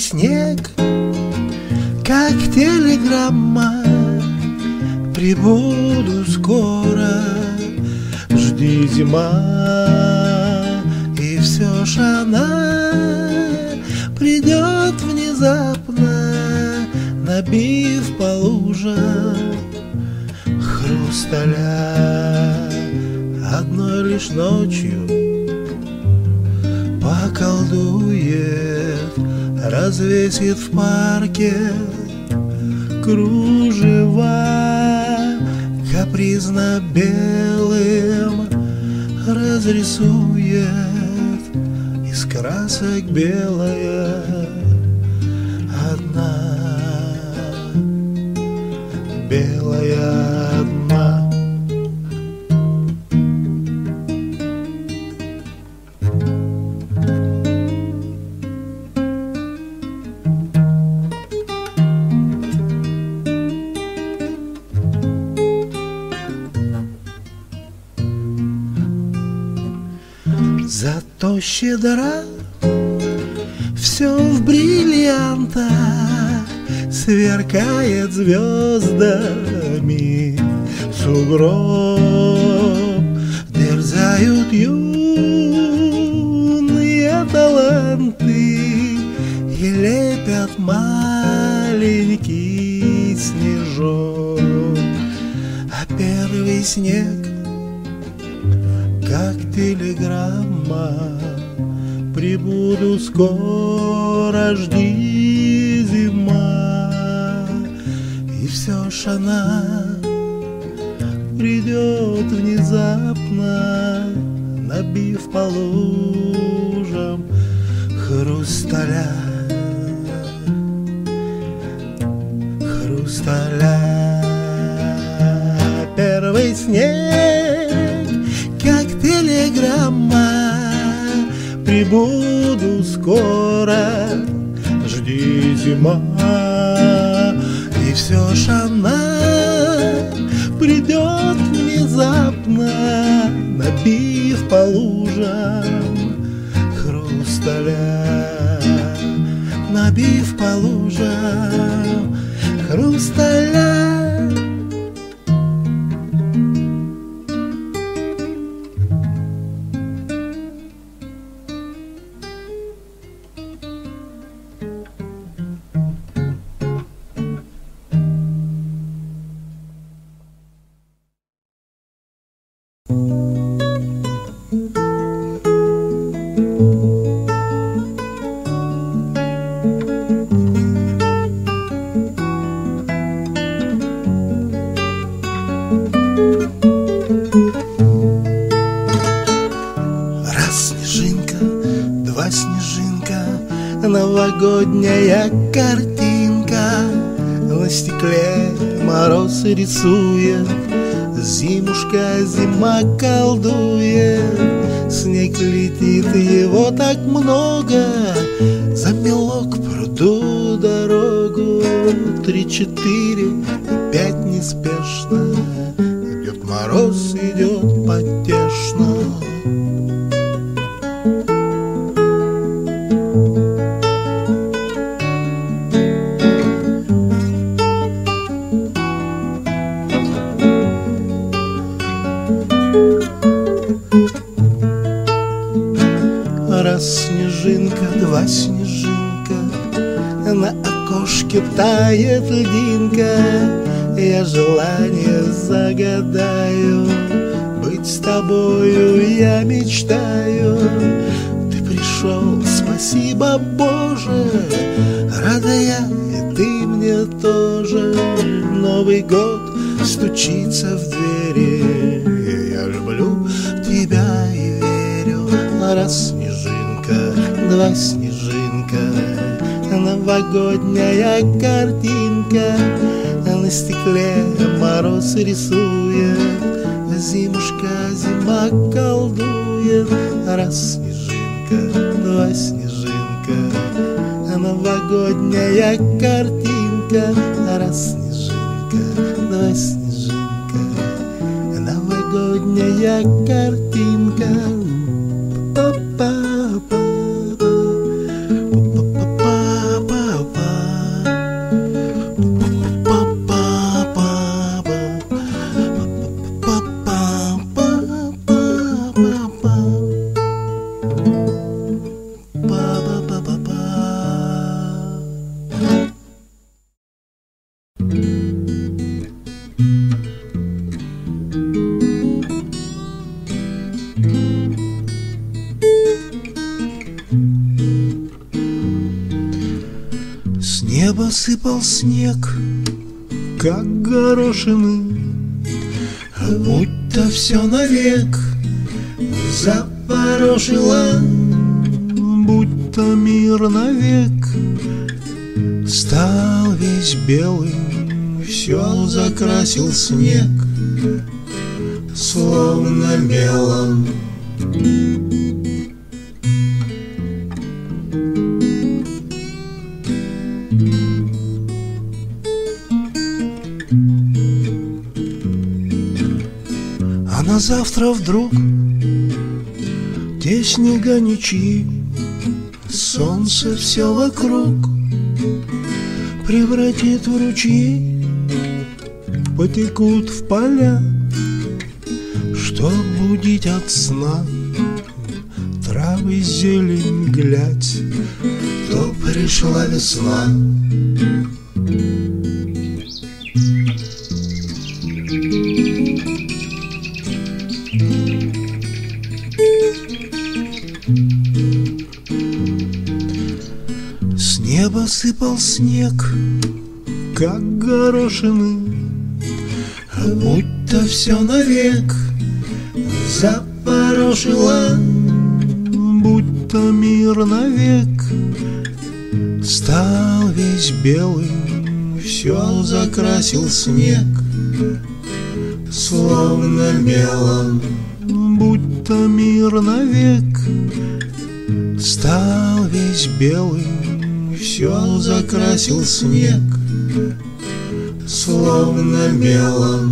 снег, как телеграмма. Прибуду скоро, жди, зима. И все ж она придет внезапно, набив по лужам хрусталя. Одной лишь ночью поколдует, развесит в парке кружева, капризно белым разрисует из красок белая одна, белая одна. Зато щедра все в бриллиантах, сверкает звездами сугроб. Дерзают юные таланты и лепят маленький снежок. А первый снег, как телеграмма, прибуду скоро, жди, зима. И все ж она придет внезапно, набив по лужам хрусталя, хрусталя. Первый снег, как телеграмма, прибуду скоро, жди, зима. И все ж она придет внезапно, набив по лужам хрусталя, набив по лужам хрусталя. Новогодняя картинка, на стекле мороз рисует, зимушка, зима колдует. Снег летит, его так много, замело к пруду дорогу. 3, 4, 5 неспешно, идет мороз, идет потешно. Раз снежинка, два снежинка, на окошке тает льдинка. Я желание загадаю, быть с тобою я мечтаю. Ты пришел, спасибо, Боже, рада я, и ты мне тоже. Новый год стучится в двери, я люблю тебя и верю. Раз снежинка, два снежинка, новогодняя картинка, на стекле мороз рисует, зимушка, зима колдует. Раз снежинка, два снежинка, новогодняя картинка. Раз снежинка, два снежинка, новогодняя картинка. Па-па-па-па, па-па-па-па. С неба сыпал снег, как горошины, будто все навек запорошило, будто мир навек стал весь белым, все закрасил снег, словно мелом. А на завтра вдруг те снега ничьи, солнце все вокруг превратит в ручьи, потекут в поля, чтоб будить от сна травы, зелень, глядь, то пришла весна. С неба сыпал снег, как горошины, будто все навек запорошило, будто мир навек стал весь белым, все закрасил снег, словно мелом, будто мир навек стал весь белым, все закрасил снег, словно мелом.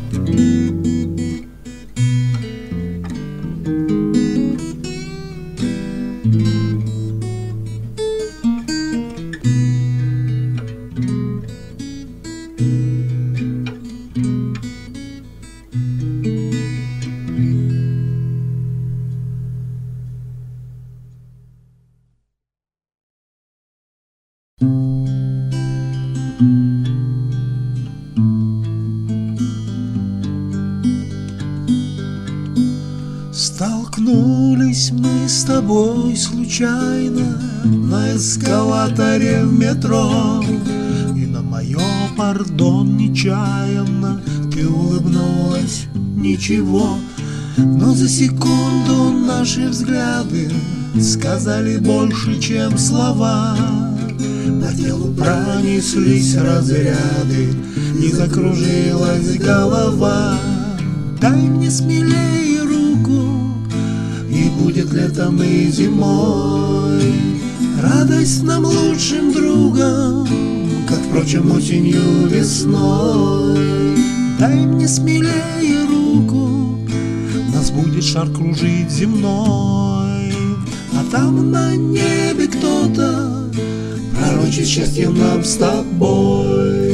Столкнулись мы с тобой случайно на эскалаторе в метро, и на мое пардон нечаянно ты улыбнулась, ничего. Но за секунду наши взгляды сказали больше, чем слова. По телу пронеслись разряды, и закружилась голова. Дай мне смелее руку, и будет летом и зимой радость нам лучшим другом, как, впрочем, осенью, весной. Дай мне смелее руку, нас будет шар кружить земной, а там на небе кто-то пророчит счастье нам с тобой.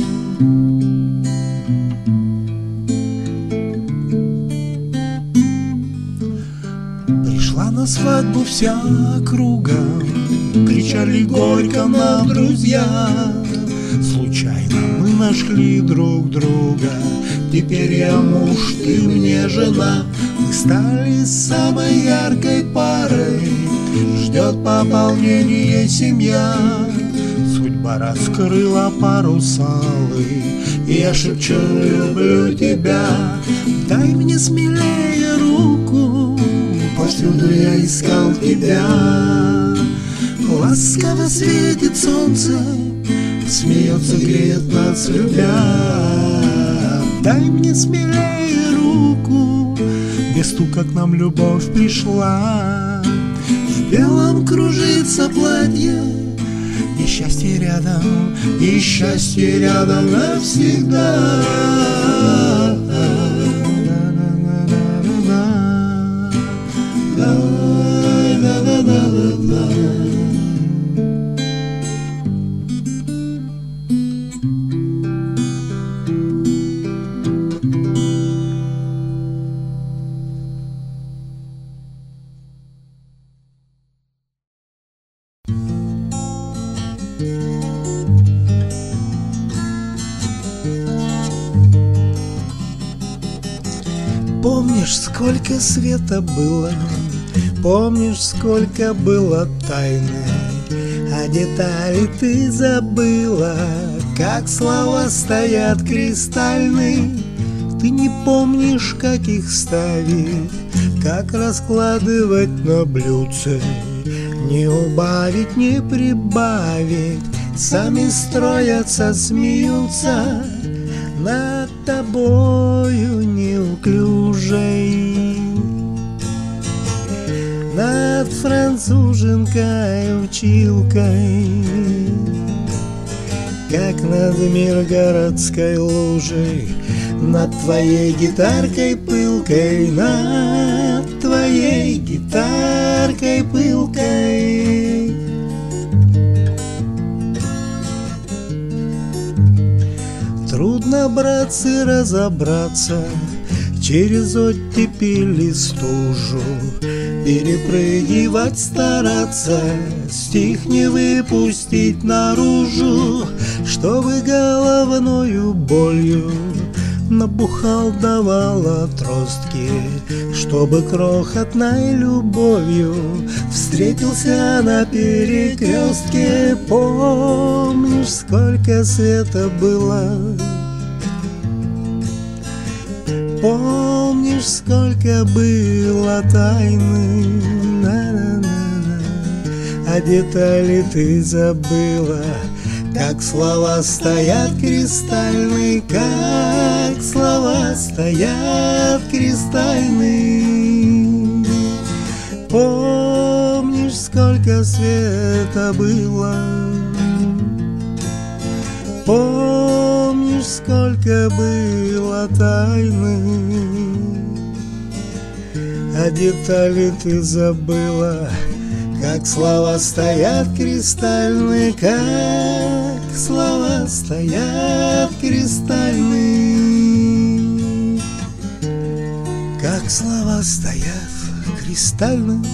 Пришла на свадьбу вся округа, кричали горько нам друзья. Случайно мы нашли друг друга, теперь я муж, ты мне жена. Мы стали самой яркой парой, ждет пополнение семья. Судьба раскрыла паруса алые, и я шепчу: люблю тебя. Дай мне смелее руку, повсюду я искал тебя. Ласково светит солнце, смеется, греет нас, любя. Дай мне смелее руку, без стука к нам любовь пришла. В белом кружится платье, и счастье рядом, и счастье рядом навсегда. Помнишь, сколько света было, помнишь, сколько было тайны, а детали ты забыла, как слова стоят кристальные. Ты не помнишь, как их ставить, как раскладывать на блюдце, не убавить, не прибавить. Сами строятся, смеются над тобою неуклюжей, над француженкой-училкой, как над миргородской лужей, над твоей гитаркой пылкой, над твоей гитаркой пылкой. Трудно, братцы, разобраться через оттепель и стужу, перепрыгивать стараться, стих не выпустить наружу, чтобы головною болью набухал, давал отростки, чтобы крохотной любовью встретился на перекрестке. Помнишь, сколько света было, помнишь, сколько было тайны, а детали ты забыла, как слова стоят кристальные, как слова стоят кристальные. Помнишь, сколько света было, помнишь, сколько было тайны, а детали ты забыла, как слова стоят кристальные, как слова стоят кристальные, как слова стоят кристальные.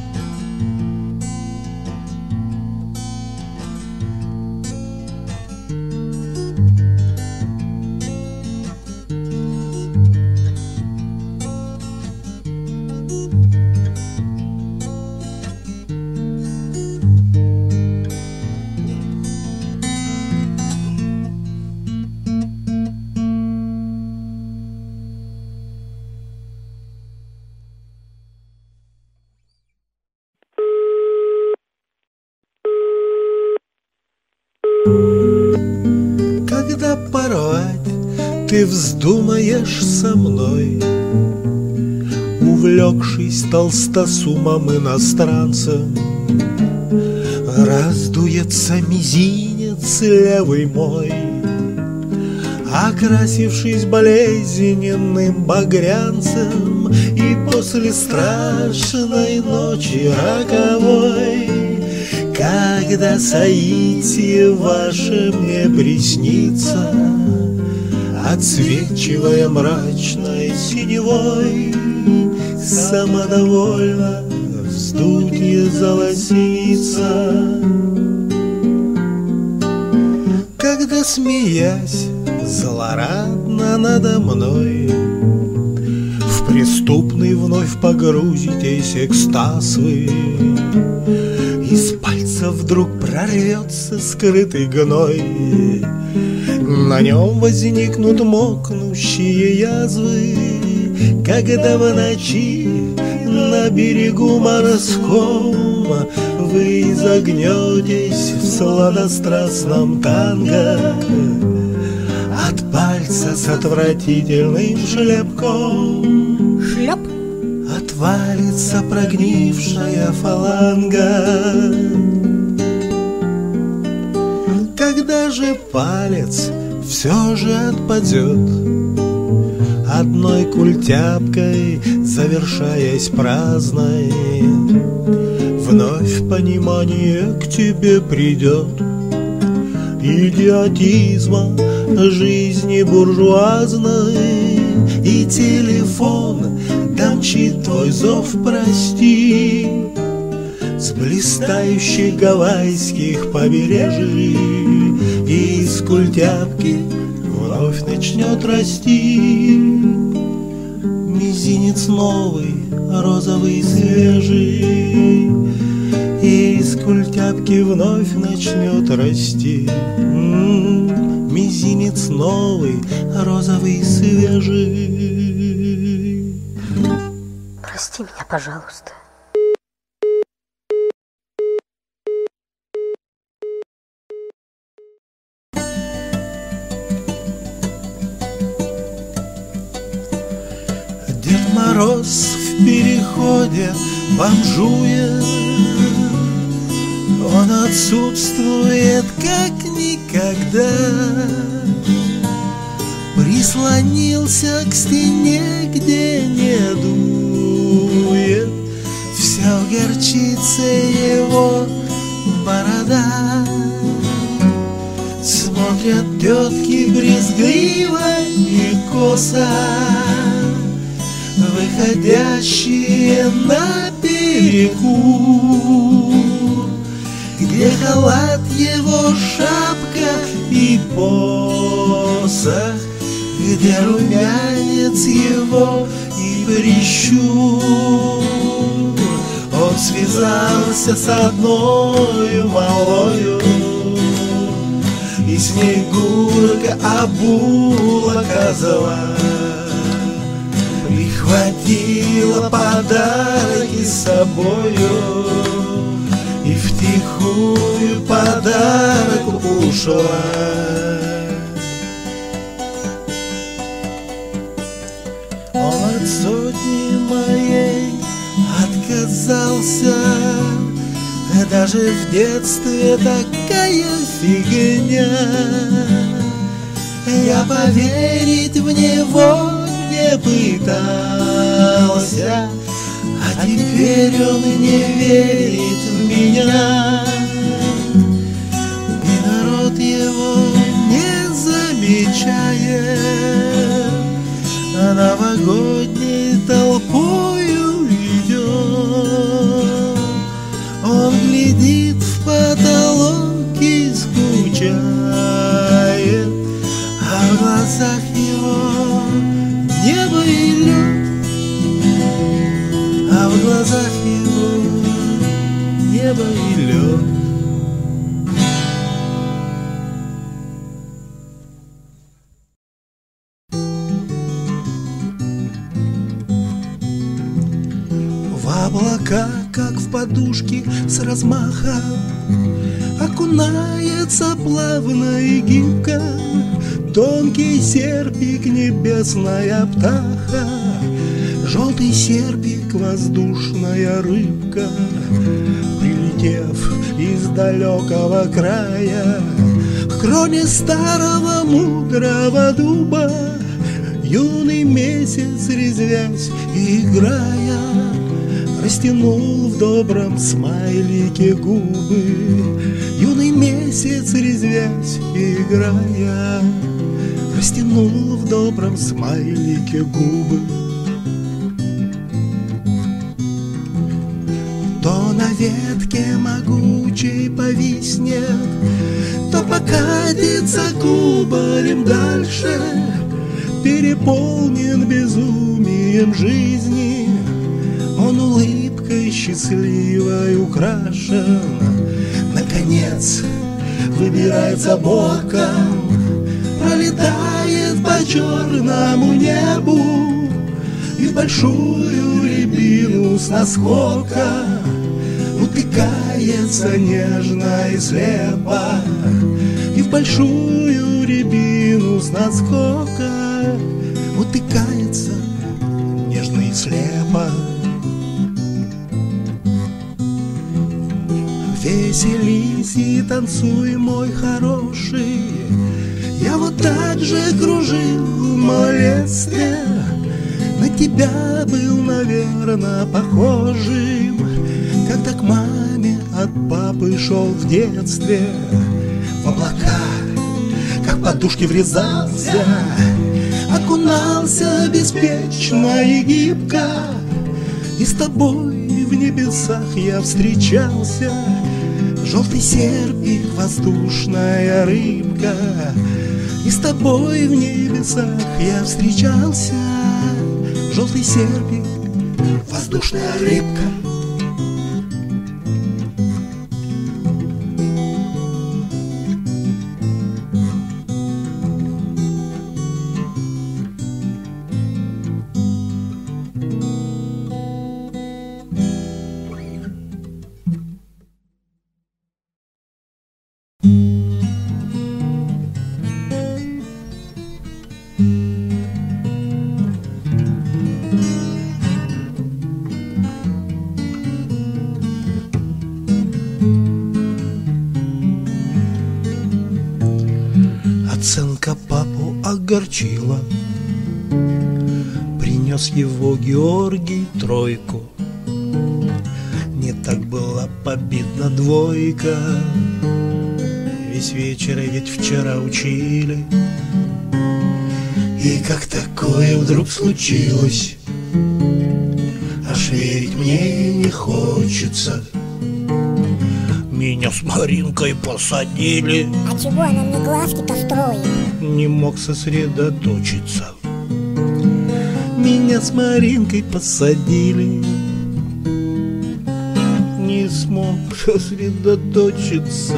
Когда порвать ты вздумаешь со мной, увлекшись толстосумом иностранцем, раздуется мизинец левый мой, окрасившись болезненным багрянцем, и после страшной ночи роковой, когда соитие ваше мне приснится, отсвечивая мрачной синевой, самодовольно вздутье залосится. Когда, смеясь злорадно надо мной, в преступный вновь погрузитесь экстаз вы, из пальца вдруг прорвется скрытый гной, на нем возникнут мокнущие язвы, когда в ночи на берегу морском вы изогнетесь в сладострастном танго, от пальца с отвратительным шлепком шлеп отвалится прогнившая фаланга. Когда же палец все же отпадет, одной культяпкой завершаясь праздной, вновь понимание к тебе придет идиотизма жизни буржуазной, и телефон домчит твой зов прости с блистающих гавайских побережий, и из культяпки вновь начнет расти мизинец мизинец новый, розовый, свежий, и из культяпки вновь начнет расти. Мизинец новый, розовый, свежий. Прости меня, пожалуйста. Дед Мороз в переходе бомжует, он отсутствует как никогда. Прислонился к стене, где не дует, вся в горчице его борода. Смотрят тетки брезгливо и косо, выходящие на перекур, где халат его, шапка и посох, где румянец его и прищур. Он связался с одною малою, и Снегурка обула козла, прихватила подарки с собою и втихую подарок ушла. Он от сотни моей отказался, даже в детстве такая фигня. Я поверить в него не пытался, а теперь он не верит в меня. И народ его не замечает, а новогодней толпою идет. Он глядит в потолок и скучает, а в глазах его небо и лед, а в глазах его небо и лед. В облака, как в подушки, с размаха окунается плавно и гибко тонкий серпик, небесная птаха, желтый серпик, воздушная рыбка. Прилетев из далекого края к кроне старого мудрого дуба, юный месяц, резвясь и играя, растянул в добром смайлике губы. Юный месяц, резвясь и играя, растянул в добром смайлике губы. То на ветке могучей повиснет, то покатится кубарем дальше, переполнен безумием жизни. Он улыбкой счастливой украшен, наконец выбирается боком, пролетает по черному небу и в большую рябину с наскока утыкается нежно и слепо, и в большую рябину с наскока утыкается нежно и слепо. Веселись и танцуй, мой хороший, я вот так же кружил в малолетстве, на тебя был, наверное, похожим, когда к маме от папы шел в детстве. В облака, как подушки, врезался, окунался беспечно и гибко, и с тобой в небесах я встречался. Желтый серпик, воздушная рыбка, и с тобой в небесах я встречался. желтый серпик, воздушная рыбка. Оценка папу огорчила, принес его Георгий тройку. Не так была победна двойка, весь вечер ведь вчера учили. И как такое вдруг случилось, аж верить мне не хочется. Меня с Маринкой посадили. А чего она мне глазки-то строит? Не мог сосредоточиться. Меня с Маринкой посадили. Не смог сосредоточиться.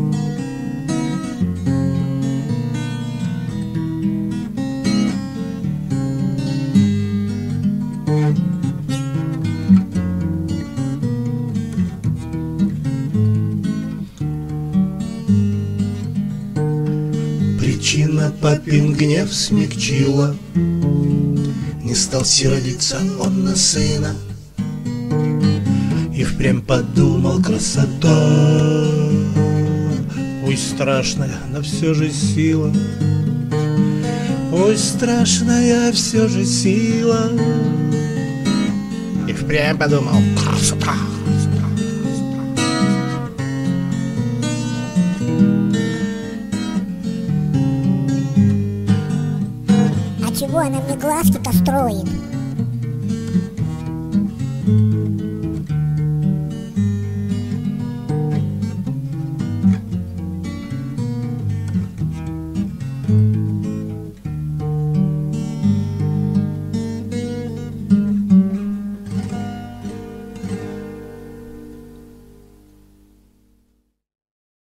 Причина папин гнев смягчила. Не стал сердиться он на сына. И впрямь подумал: красота, ой, страшная, но все же сила. Ой, страшная все же сила. И впрямь подумал: красота. Чего она мне глазки-то строит?